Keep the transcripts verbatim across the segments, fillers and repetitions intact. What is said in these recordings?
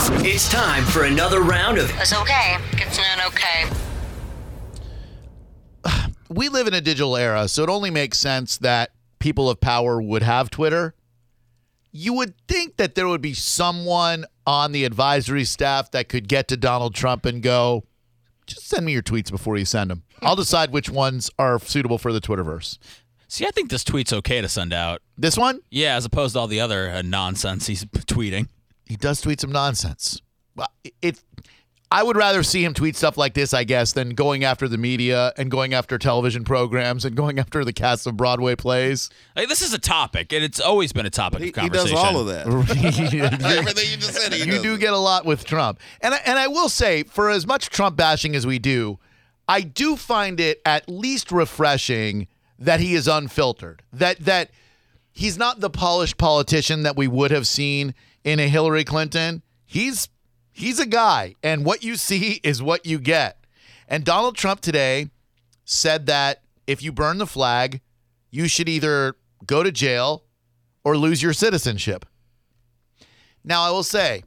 It's time for another round of It's okay. It's not okay. We live in a digital era, so it only makes sense that people of power would have Twitter. You would think that there would be someone on the advisory staff that could get to Donald Trump and go, just send me your tweets before you send them. I'll decide which ones are suitable for the Twitterverse. See, I think this tweet's okay to send out. This one? Yeah, as opposed to all the other uh, nonsense he's tweeting. He does tweet some nonsense. Well, it, I would rather see him tweet stuff like this, I guess, than going after the media and going after television programs and going after the cast of Broadway plays. Like, this is a topic, and it's always been a topic He, of he conversation. does all of that. Everything you just said, he You does do it. get a lot with Trump. And I, and I will say, for as much Trump bashing as we do, I do find it at least refreshing that he is unfiltered, that that he's not the polished politician that we would have seen in a Hillary Clinton. He's he's a guy, and what you see is what you get. And Donald Trump today said that if you burn the flag, you should either go to jail or lose your citizenship. Now, I will say,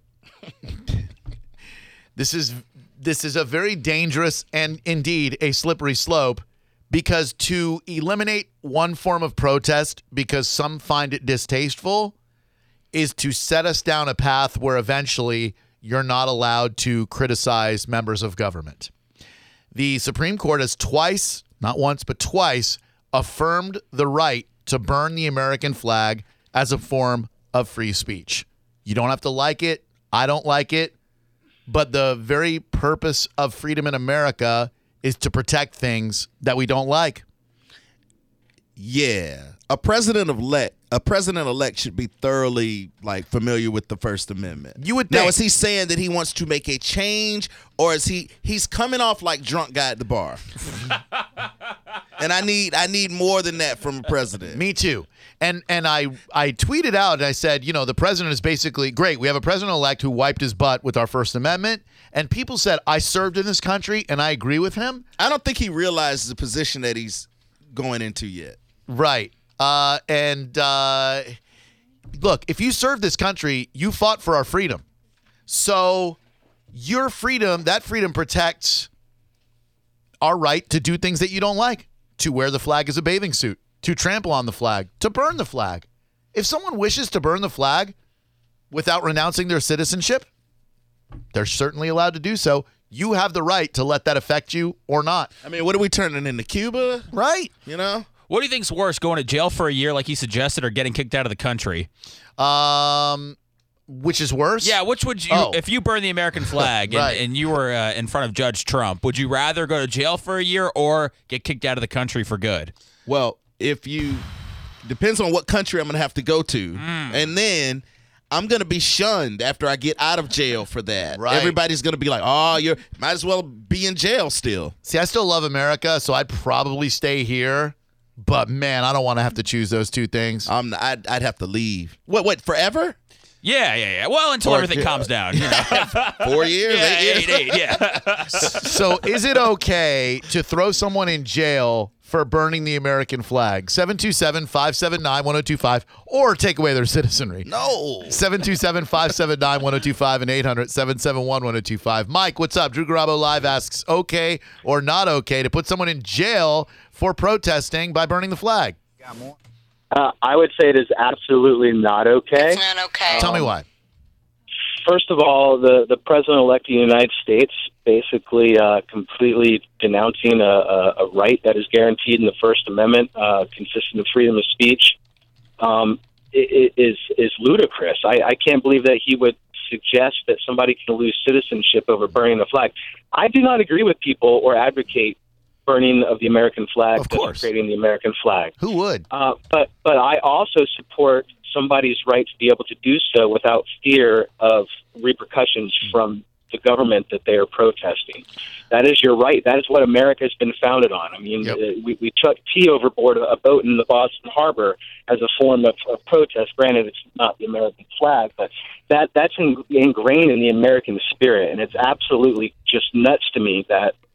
this is this is a very dangerous and indeed a slippery slope, because to eliminate one form of protest because some find it distasteful is to set us down a path where eventually you're not allowed to criticize members of government. The Supreme Court has twice, not once, but twice, affirmed the right to burn the American flag as a form of free speech. You don't have to like it. I don't like it. But the very purpose of freedom in America is to protect things that we don't like. Yeah, a president-elect, a president-elect should be thoroughly like familiar with the First Amendment. You would Now, think. is he saying that he wants to make a change, or is he he's coming off like drunk guy at the bar? And I need I need more than that from a president. Me too. And and I I tweeted out and I said, you know, the president is basically great. We have a president-elect who wiped his butt with our First Amendment. And people said, I served in this country, and I agree with him. I don't think he realizes the position that he's going into yet. Right. Uh, and uh, look, if you serve this country, you fought for our freedom. So your freedom, that freedom protects our right to do things that you don't like, to wear the flag as a bathing suit, to trample on the flag, to burn the flag. If someone wishes to burn the flag without renouncing their citizenship, they're certainly allowed to do so. You have the right to let that affect you or not. I mean, what are we turning into, Cuba? Right. You know? What do you think's worse, going to jail for a year like he suggested, or getting kicked out of the country? Um, which is worse? Yeah, which would you, Oh. if you burn the American flag and, Right. and you were uh, in front of Judge Trump, would you rather go to jail for a year or get kicked out of the country for good? Well, if you depends on what country I'm going to have to go to, and then I'm going to be shunned after I get out of jail for that. Right. Everybody's going to be like, "Oh, you might as well be in jail still." See, I still love America, so I'd probably stay here. But, man, I don't want to have to choose those two things. I'm I'd, I'd have to leave. What? What? Forever? Yeah, yeah, yeah. Well, until Or- everything calms down. You know? Four years? yeah, eight years? eight, eight, yeah. So is it okay to throw someone in jail for burning the American flag? seven two seven, five seven nine, one oh two five or take away their citizenry. No. seven two seven, five seven nine, one oh two five and eight hundred, seven seven one, one oh two five. Mike, what's up? Drew Garabo Live asks, okay or not okay to put someone in jail for protesting by burning the flag? Uh, I would say it is absolutely not okay. It's not okay. Tell me why. First of all, the, the president-elect of the United States basically uh, completely denouncing a, a, a right that is guaranteed in the First Amendment, uh, consistent of freedom of speech, um, it, it is is ludicrous. I, I can't believe that he would suggest that somebody can lose citizenship over burning the flag. I do not agree with people or advocate burning of the American flag, Of course. desecrating the American flag. Who would? Uh, but but I also support somebody's right to be able to do so without fear of repercussions from the government that they are protesting. That is your right. That is what America has been founded on. I mean, Yep. uh, we, we took tea overboard a boat in the Boston Harbor as a form of, of protest. Granted, it's not the American flag, but that that's in, ingrained in the American spirit, and it's absolutely just nuts to me that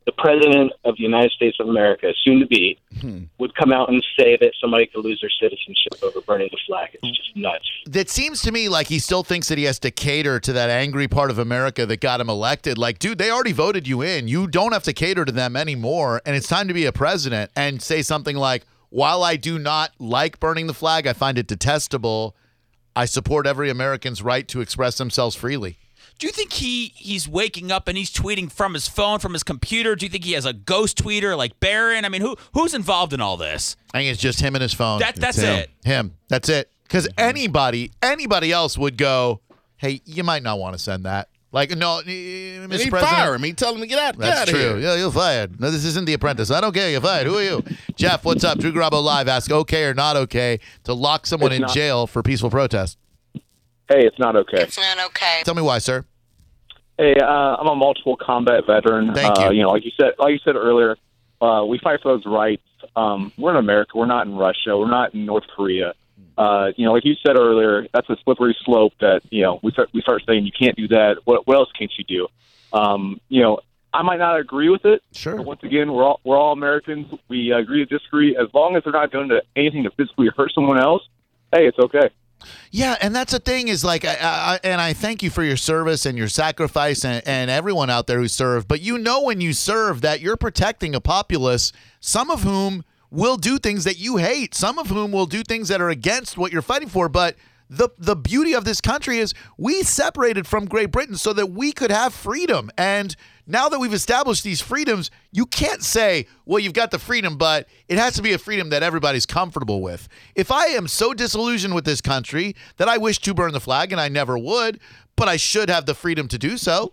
the president of the United States of America, soon to be, hmm. would come out and say that somebody could lose their citizenship over burning the flag. It's just nuts. That seems to me like he still thinks that he has to cater to that angry part of America that got him elected. Like, dude, they already voted you in. You don't have to cater to them anymore, and it's time to be a president and say something like, while I do not like burning the flag, I find it detestable, I support every American's right to express themselves freely. Do you think he he's waking up and he's tweeting from his phone, from his computer? Do you think he has a ghost tweeter like Barron? I mean, who who's involved in all this? I think it's just him and his phone. That, that's him. it. Him. That's it. Because anybody, anybody else would go, hey, you might not want to send that. Like, no, Mister He'd President. fire him. He'd tell him to get out. That's get out true. Of here. Yeah, you're fired. No, this isn't The Apprentice. I don't care. You're fired. Who are you? Jeff, what's up? Drew Garabo Live. Ask okay or not okay to lock someone It's in not. jail for peaceful protest. Hey, it's not okay. It's not okay. Tell me why, sir. Hey, uh, I'm a multiple combat veteran. Thank uh, you. You know, like you said, like you said earlier, uh, we fight for those rights. Um, we're in America. We're not in Russia. We're not in North Korea. Uh, you know, like you said earlier, that's a slippery slope that, you know, we start we start saying you can't do that. What, what else can't you do? Um, you know, I might not agree with it. Sure. But once again, we're all we're all Americans. We uh, agree to disagree. As long as they're not doing anything to physically hurt someone else, hey, it's okay. Yeah, and that's the thing is like, I, I, and I thank you for your service and your sacrifice and, and everyone out there who served. But you know when you serve that you're protecting a populace, some of whom will do things that you hate, some of whom will do things that are against what you're fighting for. But the the beauty of this country is we separated from Great Britain so that we could have freedom. And now that we've established these freedoms, you can't say, well, you've got the freedom, but it has to be a freedom that everybody's comfortable with. If I am so disillusioned with this country that I wish to burn the flag, and I never would, but I should have the freedom to do so.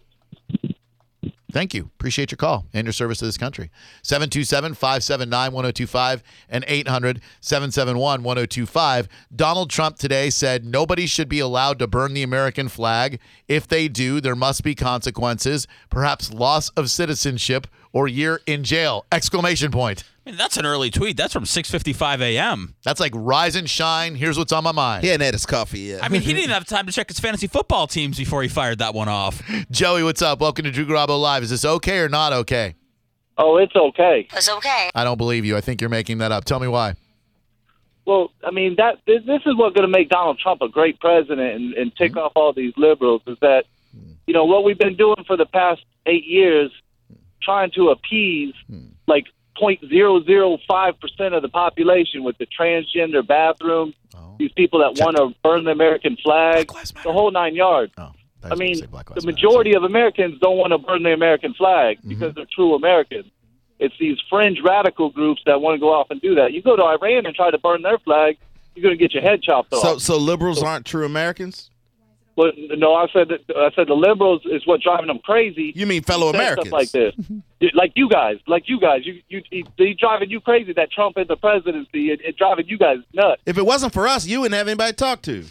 Thank you. Appreciate your call and your service to this country. seven two seven, five seven nine, one oh two five and eight hundred, seven seven one, one oh two five. Donald Trump today said nobody should be allowed to burn the American flag. If they do, there must be consequences, perhaps loss of citizenship or year in jail. Exclamation point. I mean, that's an early tweet. That's from six fifty-five a.m. That's like rise and shine. Here's what's on my mind. He hadn't had his coffee yet. I mean, he didn't even have time to check his fantasy football teams before he fired that one off. Joey, what's up? Welcome to Drew Garabo Live. Is this okay or not okay? Oh, it's okay. It's okay. I don't believe you. I think you're making that up. Tell me why. Well, I mean, that this, this is what's going to make Donald Trump a great president and, and tick off all these liberals is that, you know, what we've been doing for the past eight years, trying to appease like zero point zero zero five percent of the population with the transgender bathrooms, Oh. these people that Check. want to burn the American flag, Black Lives Matter. the whole nine yards. Oh, I mean, say Black the Lives Matter. majority of Americans don't want to burn the American flag because they're true Americans. It's these fringe radical groups that want to go off and do that. You go to Iran and try to burn their flag, you're going to get your head chopped off. so, so liberals aren't true Americans? Well, no, I said that, I said the liberals is what driving them crazy. You mean fellow Say Americans? Stuff like this, like you guys, like you guys, you you he, he driving you crazy that Trump in the presidency. It, it driving you guys nuts. If it wasn't for us, you wouldn't have anybody to talk to.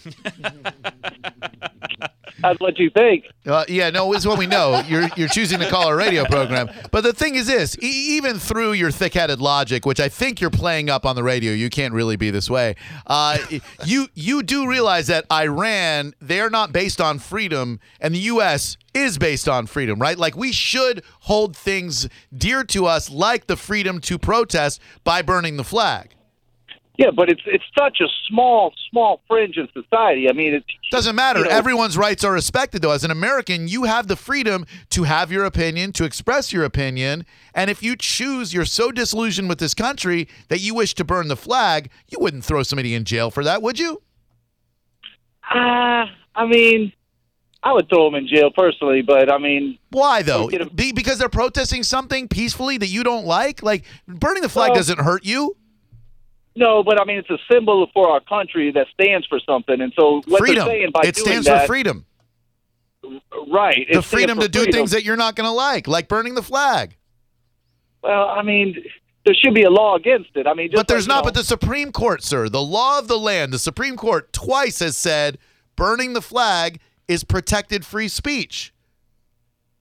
That's what you think. Uh, yeah, no, it's what we know. You're you're choosing to call a radio program. But the thing is this, e- even through your thick-headed logic, which I think you're playing up on the radio, you can't really be this way. Uh, you you do realize that Iran, they're not based on freedom, and the U S is based on freedom, right? Like we should hold things dear to us like the freedom to protest by burning the flag. Yeah, but it's it's such a small small fringe in society. I mean, it Doesn't matter. You know, Everyone's rights are respected, though. As an American, you have the freedom to have your opinion, to express your opinion. And if you choose, you're so disillusioned with this country that you wish to burn the flag, you wouldn't throw somebody in jail for that, would you? Ah, I mean, I would throw them in jail personally, but I mean, Why, though? Get 'em- Be, because they're protesting something peacefully that you don't like? Like, burning the flag Well- doesn't hurt you. no, but I mean, it's a symbol for our country that stands for something, and so what Freedom. they're saying by It doing stands that, for freedom. right? it The stands freedom for to do freedom. things that you're not going to like, like burning the flag. Well, I mean, there should be a law against it. I mean, just But there's like, not. you know, But the Supreme Court, sir, the law of the land, the Supreme Court twice has said burning the flag is protected free speech.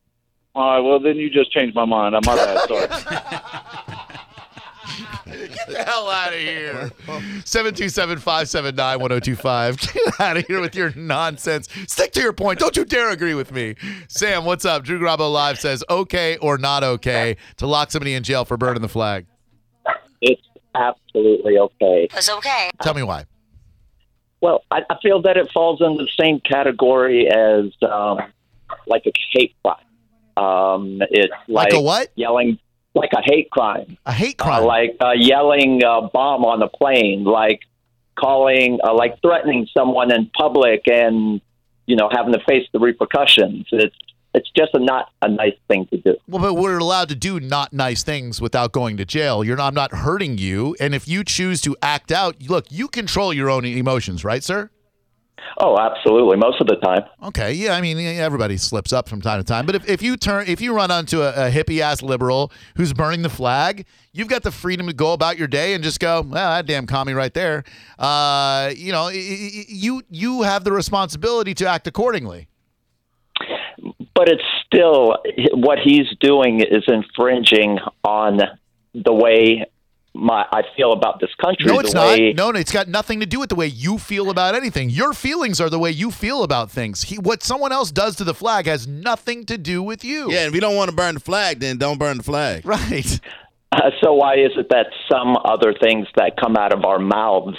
all right. Well, then you just changed my mind. I'm my bad. Sorry. the hell out of here. seven two seven, five seven nine, one oh two five. Get out of here with your nonsense. Stick to your point. Don't you dare agree with me. Sam, what's up? Drew Garabo Live says, okay or not okay to lock somebody in jail for burning the flag. It's absolutely okay. It's okay. Tell me why. Well, I, I feel that it falls in the same category as um, like a hate crime. Um, it's Like like, a what? Yelling, like a hate crime. A hate Uh, crime. like uh, yelling uh, bomb on a plane, like calling, uh, like threatening someone in public and, you know, having to face the repercussions. It's it's just a, not a nice thing to do. Well, but we're allowed to do not nice things without going to jail. You're not, I'm not hurting you. And if you choose to act out, look, you control your own emotions, right, sir? Oh, absolutely. Most of the time. Okay, yeah, I mean, everybody slips up from time to time. But if, if you turn, if you run onto a, a hippie-ass liberal who's burning the flag, you've got the freedom to go about your day and just go, well, that damn commie right there. Uh, you know, you you have the responsibility to act accordingly. But it's still, what he's doing is infringing on the way my I feel about this country. No, it's the not. way, No, it's got nothing to do with the way you feel about anything. Your feelings are the way you feel about things. He, what someone else does to the flag has nothing to do with you. Yeah, and if you don't want to burn the flag, then don't burn the flag. Right. Uh, so why is it that some other things that come out of our mouths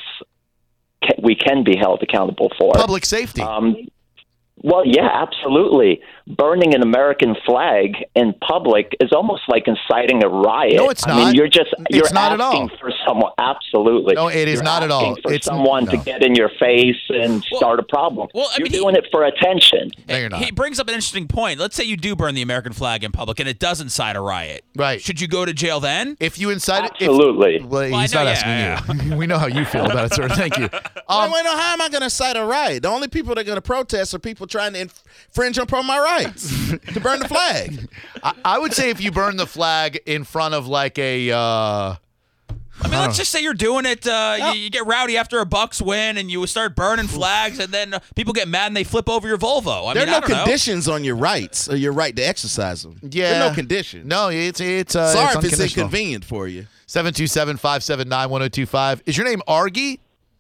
ca we can be held accountable for? Public safety. Um, well, yeah, absolutely. Burning an American flag in public is almost like inciting a riot. No, it's I mean, not. you're just you're It's not at asking all. for someone. Absolutely. No, it is You're not at all. asking For It's- someone to no. get in your face and Well- start a problem. well, I you're mean, he- doing it for attention. No, you're not. He brings up an interesting point. Let's say you do burn the American flag in public and it does incite a riot. Right. Should you go to jail then? If you incite it, if- Absolutely. well, Well, I he's know, not yeah, asking you. We know how you feel about it, sir. Thank you. Um, wait, wait, no, how am I going to cite a riot? The only people that are going to protest are people trying to infringe upon my rights to burn the flag. I, I would say if you burn the flag in front of like a, uh, I mean, let's just say you're doing it. Uh, you, you get rowdy after a Bucks win, and you start burning flags, and then uh, people get mad and they flip over your Volvo. I There mean, are I no don't know. conditions on your rights or your right to exercise them. yeah. There are no conditions. No, it's it's uh, Sorry it's if it's unconditional. inconvenient for you. seven two seven, five seven nine, one oh two five. Is your name Argy?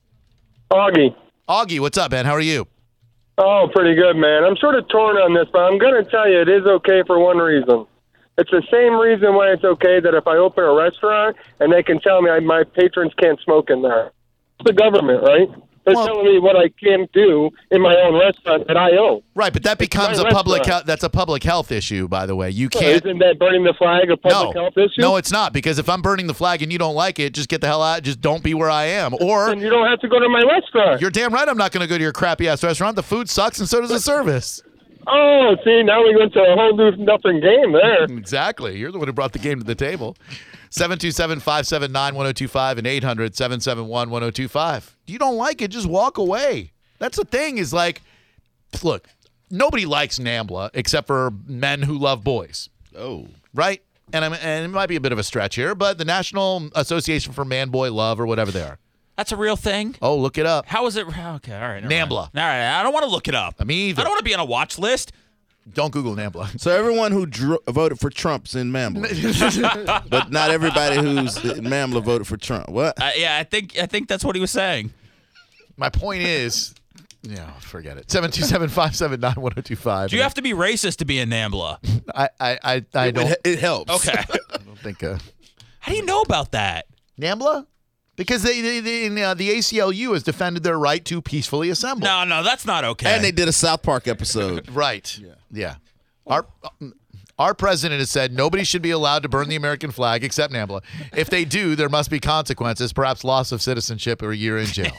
Augie. Augie, what's up, man? How are you? Oh, pretty good, man. I'm sort of torn on this, but I'm going to tell you it is okay for one reason. It's the same reason why it's okay that if I open a restaurant and they can tell me I, my patrons can't smoke in there. It's the government, right? They're Well- telling me what I can't do in my own restaurant that I own. Right, but that becomes a my public restaurant. health. That's a public health issue, by the way. You So can't. Isn't that burning the flag a public No, health issue? no, it's not, because if I'm burning the flag and you don't like it, just get the hell out. Just don't be where I am. Or Then you don't have to go to my restaurant. you're damn right I'm not going to go to your crappy ass restaurant. The food sucks, and so does the service. Oh, see, now we went to a whole new nothing game there. Exactly. You're the one who brought the game to the table. seven two seven, five seven nine, one oh two five and eight hundred, seven seven one, one oh two five. You don't like it, just walk away. That's the thing is like, look, nobody likes NAMBLA except for men who love boys, Oh. right? And, I'm, and it might be a bit of a stretch here, but the National Association for Man-Boy Love or whatever they are. That's a real thing. Oh, look it up. How is it? Okay, all right. never mind. NAMBLA. All right, I don't want to look it up. Me either. I don't want to be on a watch list. Don't Google NAMBLA. So everyone who dro- voted for Trump's in Mambla, but not everybody who's in Mambla voted for Trump. What? Uh, yeah, I think I think that's what he was saying. My point is, yeah, forget it. seven two seven, five seven nine, one oh two five. Do you have to be racist to be in NAMBLA? I, I, I, I It, don't, it, it helps. Okay. I don't think uh, How do you know about that? NAMBLA? Because they, they, they in, uh, the A C L U has defended their right to peacefully assemble. No, no, that's not okay. And they did a South Park episode. Right. Yeah. Yeah. Our our president has said nobody should be allowed to burn the American flag except NAMBLA. If they do, there must be consequences, perhaps loss of citizenship or a year in jail.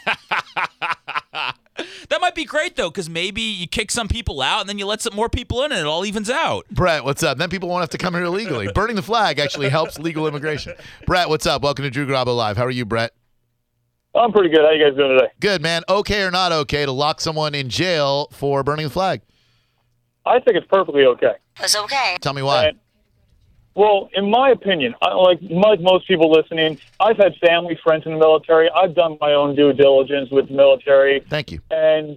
That might be great though, because maybe you kick some people out and then you let some more people in, and it all evens out. Brett, what's up? Then people won't have to come here illegally. Burning the flag actually helps legal immigration. Brett, what's up? Welcome to Drew Garabo Live. How are you, Brett? I'm pretty good. How you guys doing today? Good, man. Okay or not okay to lock someone in jail for burning the flag? I think it's perfectly okay. It's okay. Tell me why. Right. Well, in my opinion, I, like, like most people listening, I've had family, friends in the military. I've done my own due diligence with the military. Thank you. And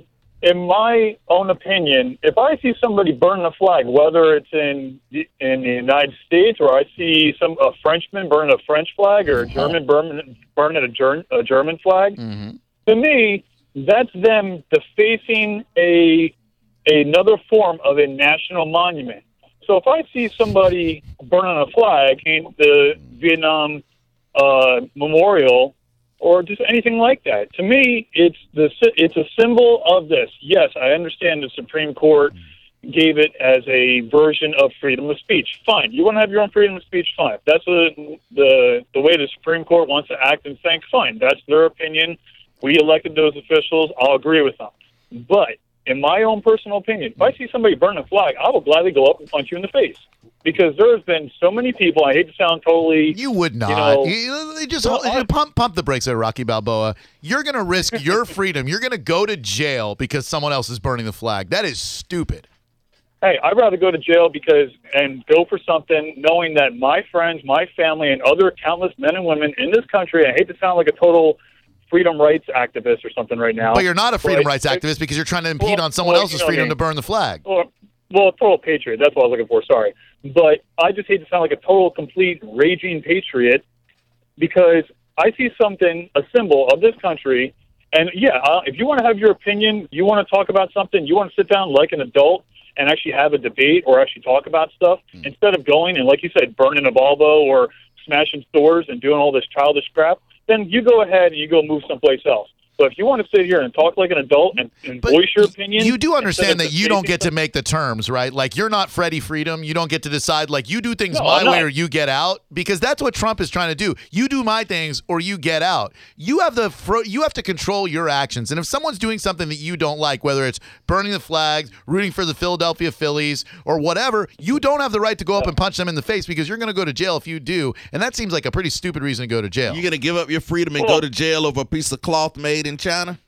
in my own opinion, if I see somebody burning a flag, whether it's in the, in the United States or I see some a Frenchman burning a French flag or a German burning, burning a, Ger- a German flag, Mm-hmm. to me, that's them defacing a another form of a national monument. So if I see somebody burning a flag in the Vietnam uh, Memorial or just anything like that, to me, it's the it's a symbol of this. Yes, I understand the Supreme Court gave it as a version of freedom of speech. Fine, you want to have your own freedom of speech. Fine, if that's the the the way the Supreme Court wants to act and think. Fine, that's their opinion. We elected those officials. I'll agree with them. But in my own personal opinion, if I see somebody burn a flag, I will gladly go up and punch you in the face. Because there has been so many people, I hate to sound totally... You would not. You know, you, you just well, hold, I, pump, pump the brakes there, Rocky Balboa. You're going to risk your freedom. You're going to go to jail because someone else is burning the flag. That is stupid. Hey, I'd rather go to jail because and go for something knowing that my friends, my family, and other countless men and women in this country, I hate to sound like a total freedom rights activist or something right now. But you're not a freedom but, rights activist because you're trying to impede well, on someone well, else's you know, freedom I mean, to burn the flag. Well, well, a total patriot. That's what I was looking for. Sorry. But I just hate to sound like a total, complete, raging patriot because I see something, a symbol of this country. And, yeah, uh, if you want to have your opinion, you want to talk about something, you want to sit down like an adult and actually have a debate or actually talk about stuff mm. instead of going and, like you said, burning a Volvo or smashing stores and doing all this childish crap, then you go ahead and you go move someplace else. But if you want to sit here and talk like an adult and, and voice your opinion... You do understand that you don't get to make the terms, right? Like, you're not Freddie Freedom. You don't get to decide, like, you do things no, my way or you get out. Because that's what Trump is trying to do. You do my things or you get out. You have the fro- you have to control your actions. And if someone's doing something that you don't like, whether it's burning the flags, rooting for the Philadelphia Phillies, or whatever, you don't have the right to go up and punch them in the face because you're going to go to jail if you do. And that seems like a pretty stupid reason to go to jail. You're going to give up your freedom and well, go to jail over a piece of cloth made in China?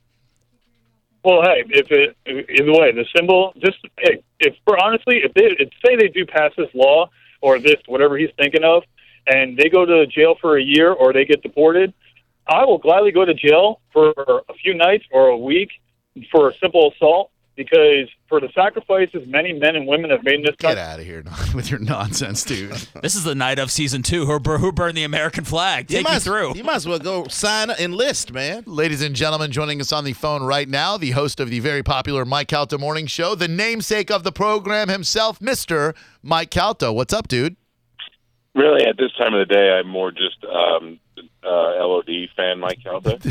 Well, hey, if it either way, the symbol just hey, if for honestly, if they if, say they do pass this law or this whatever he's thinking of, and they go to jail for a year or they get deported, I will gladly go to jail for a few nights or a week for a simple assault because for the sacrifices many men and women have made in this country. Get out of here with your nonsense, dude. This is the night of season two. Who, bur- who burned the American flag? Take you me through. You might as well go sign enlist, man. Ladies and gentlemen, joining us on the phone right now, the host of the very popular Mike Calta Morning Show, the namesake of the program himself, Mister Mike Calta. What's up, dude? Really, at this time of the day, I'm more just um, uh, L O D fan, Mike Calta.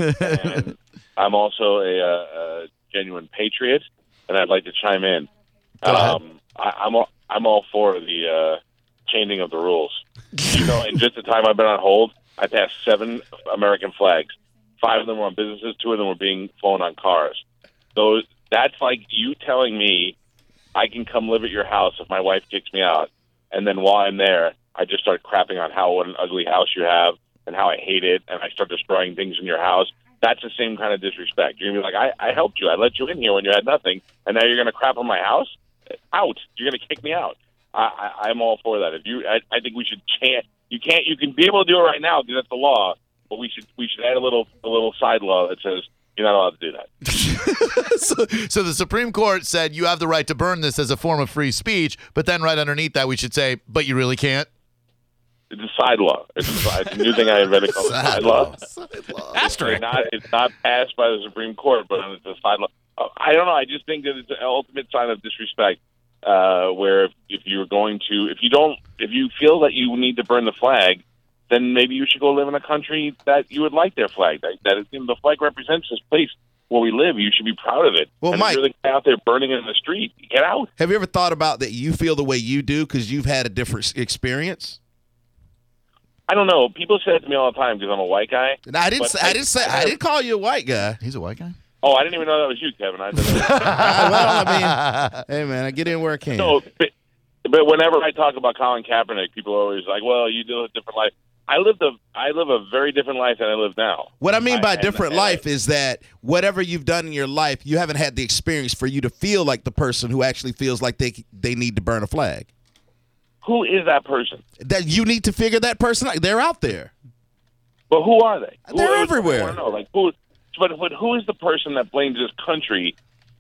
And I'm also a, a, a genuine patriot, and I'd like to chime in. Um, I, I'm all, I'm all for the uh, changing of the rules. You know, in just the time I've been on hold, I passed seven American flags. Five of them were on businesses. Two of them were being flown on cars. So that's like you telling me I can come live at your house if my wife kicks me out, and then while I'm there, I just start crapping on how what an ugly house you have and how I hate it, and I start destroying things in your house. That's the same kind of disrespect. You're going to be like, I, I helped you. I let you in here when you had nothing, and now you're going to crap on my house? Out. You're going to kick me out. I, I, I'm all for that. If you, I, I think we should chant. You can't. You can be able to do it right now because that's the law, but we should we should add a little a little side law that says you're not allowed to do that. so, so the Supreme Court said you have the right to burn this as a form of free speech, but then right underneath that we should say, but you really can't? It's a side law. It's a, it's a new thing I invented called side, side law. Side law. Asterisk. It's not, it's not passed by the Supreme Court, but it's a side law. I don't know. I just think that it's an ultimate sign of disrespect. Uh, where if, if you're going to, if you don't, if you feel that you need to burn the flag, then maybe you should go live in a country that you would like their flag. That, that is, you know, the flag represents this place where we live. You should be proud of it. Well, and Mike, if you're the guy out there burning it in the street, get out. Have you ever thought about that? You feel the way you do because you've had a different experience. I don't know. People say it to me all the time because I'm a white guy. No, I didn't. Say, I, I didn't say. I, I didn't call you a white guy. He's a white guy. Oh, I didn't even know that was you, Kevin. I didn't know. Well, I mean, hey man, I get in where I can. No, but, but whenever I talk about Colin Kaepernick, people are always like, "Well, you live a different life." I lived a I live a very different life than I live now. What I mean by I, different and, life and I, is that whatever you've done in your life, you haven't had the experience for you to feel like the person who actually feels like they they need to burn a flag. Who is that person? That you need to figure that person out. They're out there. But who are they? They're who, everywhere. I don't know. Like who? But but who is the person that blames this country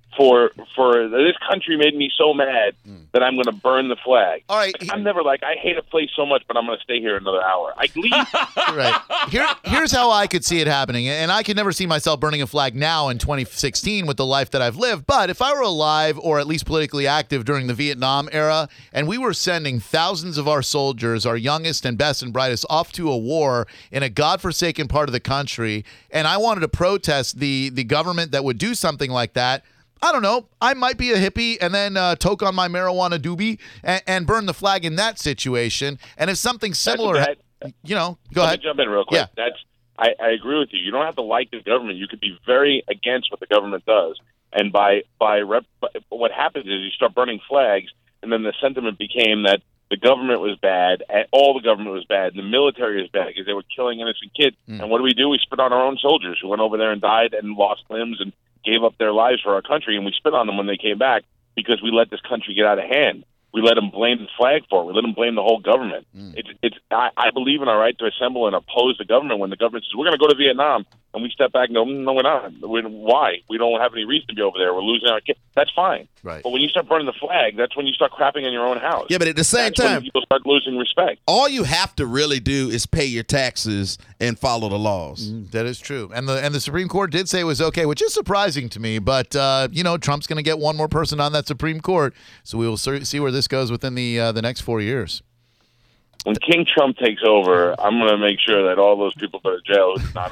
for for this country made me so mad that I'm going to burn the flag. All right, I'm never like I hate a place so much, but I'm going to stay here another hour. I leave. Right. Here, here's how I could see it happening, and I could never see myself burning a flag now in twenty sixteen with the life that I've lived. But if I were alive or at least politically active during the Vietnam era, and we were sending thousands of our soldiers, our youngest and best and brightest, off to a war in a godforsaken part of the country, and I wanted to protest the the government that would do something like that, I don't know. I might be a hippie and then uh, toke on my marijuana doobie and, and burn the flag in that situation. And if something similar, that, you know, go let ahead. me jump in real quick. Yeah. That's I, I agree with you. You don't have to like the government. You could be very against what the government does. And by by, rep, by what happens is you start burning flags, and then the sentiment became that the government was bad, and all the government was bad, and the military was bad because they were killing innocent kids. Mm. And what do we do? We spit on our own soldiers who went over there and died and lost limbs and gave up their lives for our country, and we spit on them when they came back because we let this country get out of hand. We let them blame the flag for it. We let them blame the whole government. Mm. It's, it's. I, I believe in our right to assemble and oppose the government when the government says, we're going to go to Vietnam, and we step back and go, no, we're not. We, why? We don't have any reason to be over there. We're losing our kids. That's fine. Right. But when you start burning the flag, that's when you start crapping in your own house. Yeah, but at the same that's time, when people start losing respect. All you have to really do is pay your taxes and follow the laws. Mm, that is true. And the and the Supreme Court did say it was okay, which is surprising to me. But, uh, you know, Trump's going to get one more person on that Supreme Court. So we will see where this goes within the uh, the next four years. When King Trump takes over, I'm going to make sure that all those people go to jail who did not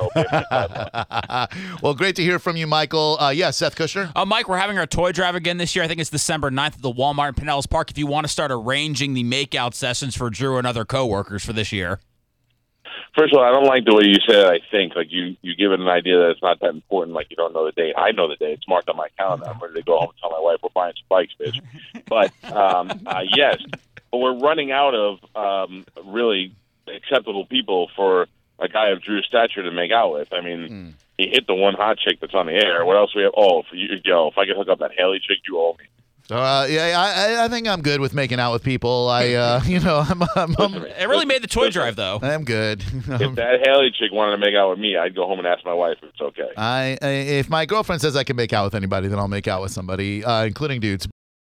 obey. Well, great to hear from you, Michael. Uh, yeah, Seth Kushner. Uh, Mike, we're having our toy drive again this year. I think it's December ninth at the Walmart in Pinellas Park. If you want to start arranging the makeout sessions for Drew and other coworkers for this year. First of all, I don't like the way you said it, I think. Like, you, you give it an idea that it's not that important, like you don't know the date. I know the date. It's marked on my calendar. I'm ready to go home and tell my wife we're buying spikes, bitch. But, um, uh, yes. But we're running out of um, really acceptable people for a guy of Drew's stature to make out with. I mean, mm. he hit the one hot chick that's on the air. What else we have? Oh, for you, yo, if I could hook up that Haley chick, you owe me. Uh, yeah, I, I think I'm good with making out with people. I, uh, you know, I'm, I'm, I'm it really made the toy drive though. I'm good. If that Haley chick wanted to make out with me, I'd go home and ask my wife if it's okay. I, I if my girlfriend says I can make out with anybody, then I'll make out with somebody, uh, including dudes.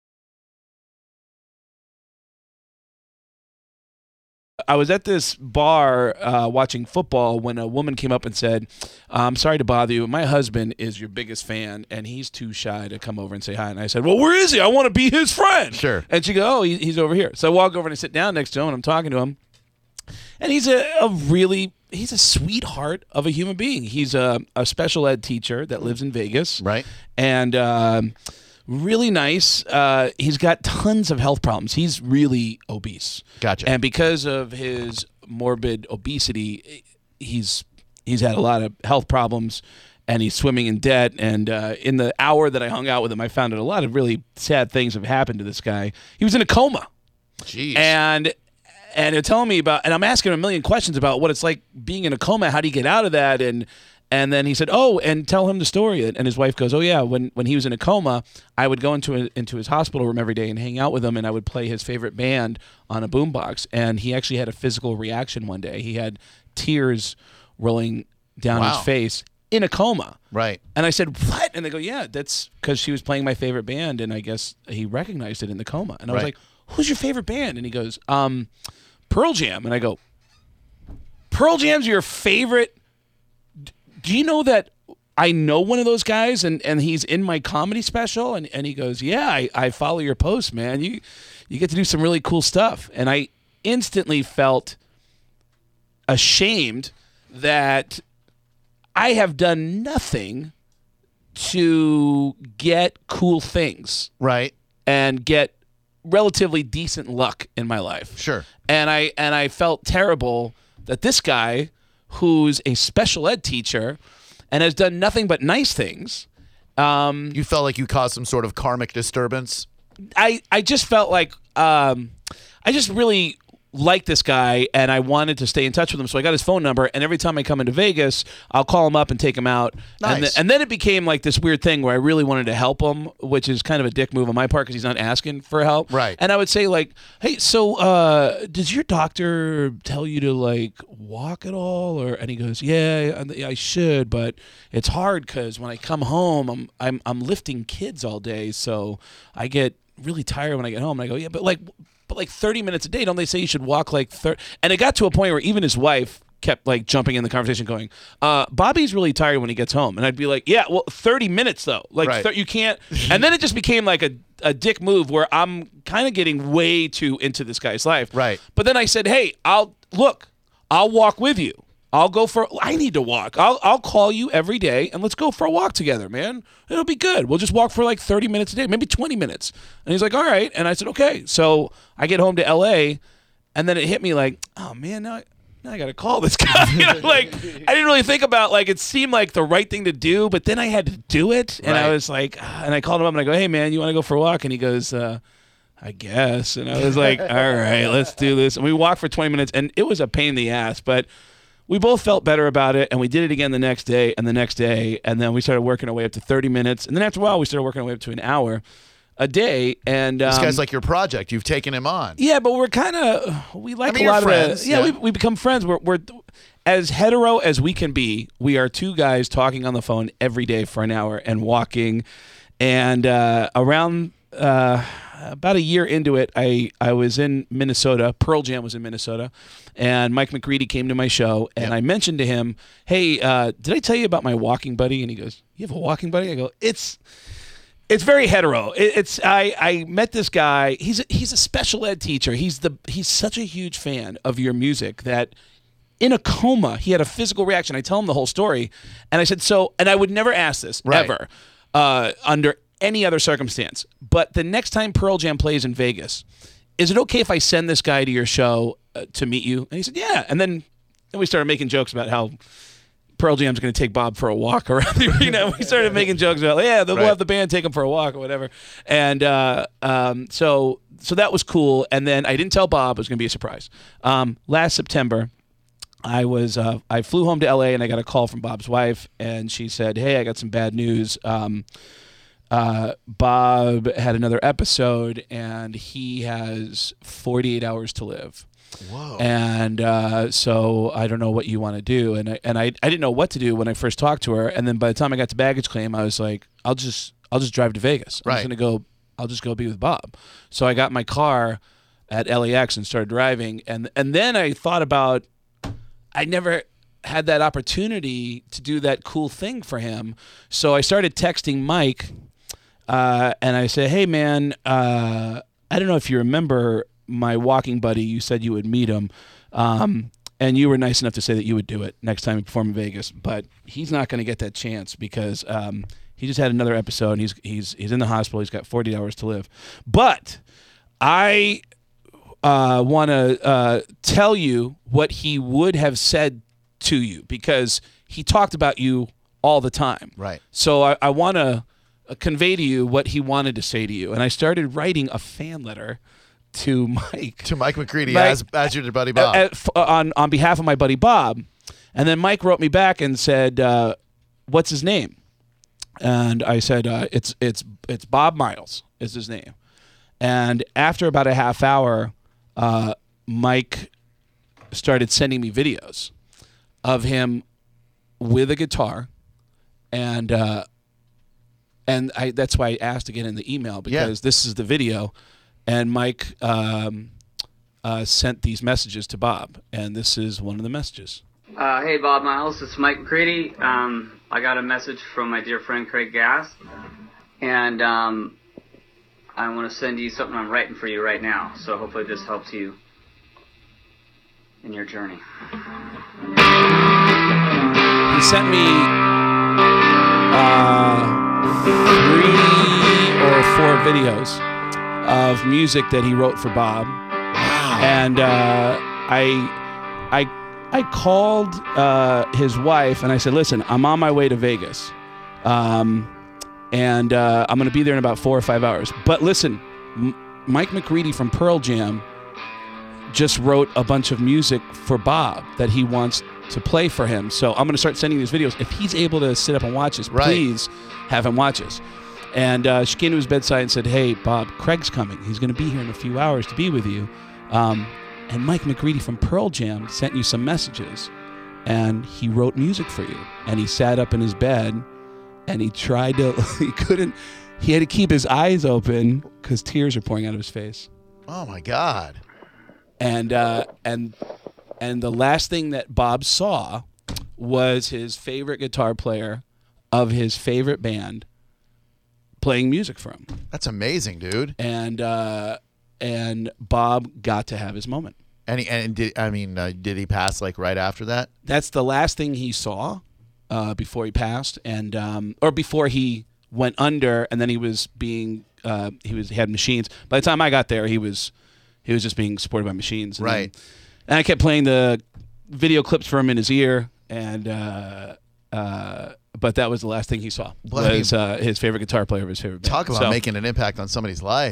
I was at this bar uh, watching football when a woman came up and said, I'm sorry to bother you. My husband is your biggest fan, and he's too shy to come over and say hi. And I said, well, where is he? I want to be his friend. Sure. And she goes, oh, he, he's over here. So I walk over and I sit down next to him, and I'm talking to him. And he's a, a really, he's a sweetheart of a human being. He's a, a special ed teacher that lives in Vegas. Right. And um, really nice. Uh, he's got tons of health problems. He's really obese. Gotcha. And because of his morbid obesity, he's he's had a lot of health problems, and he's swimming in debt. And uh, in the hour that I hung out with him, I found out a lot of really sad things have happened to this guy. He was in a coma. Jeez. And and they're telling me about, and I'm asking him a million questions about what it's like being in a coma. How do you get out of that? And And then he said, oh, and tell him the story. And his wife goes, oh, yeah, when, when he was in a coma, I would go into a, into his hospital room every day and hang out with him, and I would play his favorite band on a boombox. And he actually had a physical reaction one day. He had tears rolling down Wow. his face in a coma. Right. And I said, what? And they go, yeah, that's because she was playing my favorite band, and I guess he recognized it in the coma. And I was Right. like, who's your favorite band? And he goes, um, Pearl Jam. And I go, Pearl Jam's your favorite? Do you know that I know one of those guys, and, and he's in my comedy special? And, and he goes, yeah, I, I follow your posts, man. You you get to do some really cool stuff. And I instantly felt ashamed that I have done nothing to get cool things. Right. And get relatively decent luck in my life. Sure. And I and I felt terrible that this guy, who's a special ed teacher and has done nothing but nice things. Um, you felt like you caused some sort of karmic disturbance? I, I just felt like um, I just really like this guy, and I wanted to stay in touch with him, so I got his phone number, and every time I come into Vegas, I'll call him up and take him out. Nice. And, th- and then it became like this weird thing where I really wanted to help him, which is kind of a dick move on my part because he's not asking for help. Right. And I would say like, hey, so uh, does your doctor tell you to like walk at all? Or and he goes, yeah, I, I should, but it's hard because when I come home, I'm I'm I'm lifting kids all day, so I get really tired when I get home. And I go, yeah, but like. But like thirty minutes a day, don't they say you should walk like thirty? And it got to a point where even his wife kept like jumping in the conversation going, uh, Bobby's really tired when he gets home. And I'd be like, yeah, well, thirty minutes though. Like Right. thir- you can't. And then it just became like a, a dick move where I'm kind of getting way too into this guy's life. Right. But then I said, hey, I'll look, I'll walk with you. I'll go for, I need to walk. I'll I'll call you every day and let's go for a walk together, man. It'll be good. We'll just walk for like thirty minutes a day, maybe twenty minutes. And he's like, all right. And I said, okay. So I get home to L A and then it hit me like, oh man, now I, now I got to call this guy. You know, like I didn't really think about like, it seemed like the right thing to do, but then I had to do it. And Right. I was like, ah, and I called him up and I go, hey man, you want to go for a walk? And he goes, uh, I guess. And I was like, all right, let's do this. And we walked for twenty minutes and it was a pain in the ass, but we both felt better about it, and we did it again the next day and the next day, and then we started working our way up to thirty minutes, and then after a while, we started working our way up to an hour a day. And um, This guy's like your project. You've taken him on. yeah, but we're kind of we like I mean, a lot you're of friends, the, yeah, yeah. We, we become friends. We're we're as hetero as we can be. We are two guys talking on the phone every day for an hour and walking, and uh, around. Uh, About a year into it, I, I was in Minnesota. Pearl Jam was in Minnesota, and Mike McCready came to my show, and Yep. I mentioned to him, "Hey, uh, did I tell you about my walking buddy?" And he goes, "You have a walking buddy?" I go, "It's it's very hetero. It, it's I, I met this guy. He's a, he's a special ed teacher. He's the he's such a huge fan of your music that." In a coma, he had a physical reaction. I tell him the whole story, and I said, "So," and I would never ask this Right. ever uh, under any other circumstance. But the next time Pearl Jam plays in Vegas, is it okay if I send this guy to your show uh, to meet you? And he said, yeah. And then, then we started making jokes about how Pearl Jam's going to take Bob for a walk around the arena. We started making jokes about, yeah, then we'll Right. have the band take him for a walk or whatever. And uh, um, so so that was cool. And then I didn't tell Bob. It was going to be a surprise. Um, last September, I was uh, I flew home to L A and I got a call from Bob's wife. And she said, hey, I got some bad news. Um Uh, Bob had another episode, and he has forty-eight hours to live. Whoa. And uh, so I don't know what you want to do. And I and I, I didn't know what to do when I first talked to her. And then by the time I got to baggage claim, I was like, I'll just I'll just drive to Vegas. I'm Right. just gonna go. I'll just go be with Bob. So I got my car at L A X and started driving. And and then I thought about I never had that opportunity to do that cool thing for him. So I started texting Mike. Uh, and I said, hey, man, uh, I don't know if you remember my walking buddy. You said you would meet him. Um, and you were nice enough to say that you would do it next time you perform in Vegas. But he's not going to get that chance because um, he just had another episode. And he's, he's, he's in the hospital. He's got forty hours to live. But I uh, want to uh, tell you what he would have said to you because he talked about you all the time. Right. So I, I want to convey to you what he wanted to say to you. And I started writing a fan letter to Mike. To Mike McCready, Mike- as, as your buddy Bob. Uh, uh, f- on, on behalf of my buddy Bob. And then Mike wrote me back and said, uh, what's his name? And I said, uh, it's, it's, it's Bob Miles is his name. And after about a half hour, uh, Mike started sending me videos of him with a guitar and uh, and I that's why I asked to get in the email because Yeah. this is the video, and Mike um, uh, sent these messages to Bob, and this is one of the messages. Uh, hey, Bob Miles, it's Mike McCready. Um, I got a message from my dear friend Craig Gass, and um, I want to send you something I'm writing for you right now. So hopefully this helps you in your journey. He sent me uh, three or four videos of music that he wrote for Bob. Wow. And uh, I, I, I called uh, his wife and I said, "Listen, I'm on my way to Vegas, um, and uh, I'm going to be there in about four or five hours. But listen, M- Mike McCready from Pearl Jam just wrote a bunch of music for Bob that he wants to play for him. So I'm going to start sending these videos. If he's able to sit up and watch this, Right. please have him watch this. And uh, she came to his bedside and said, hey, Bob, Craig's coming. He's going to be here in a few hours to be with you. Um, and Mike McCready from Pearl Jam sent you some messages. And he wrote music for you. And he sat up in his bed and he tried to, he couldn't, he had to keep his eyes open because tears are pouring out of his face. Oh my God. And uh, and and the last thing that Bob saw was his favorite guitar player of his favorite band playing music for him. That's amazing, dude. And uh, and Bob got to have his moment. And he, and did I mean uh, did he pass like right after that? That's the last thing he saw uh, before he passed, and um, or before he went under, and then he was being uh, he was he had machines. By the time I got there, he was he was just being supported by machines. And Right. then- and I kept playing the video clips for him in his ear, and uh, uh, but that was the last thing he saw. Bloody- Was uh, his favorite guitar player of his favorite band. Talk about So- making an impact on somebody's life.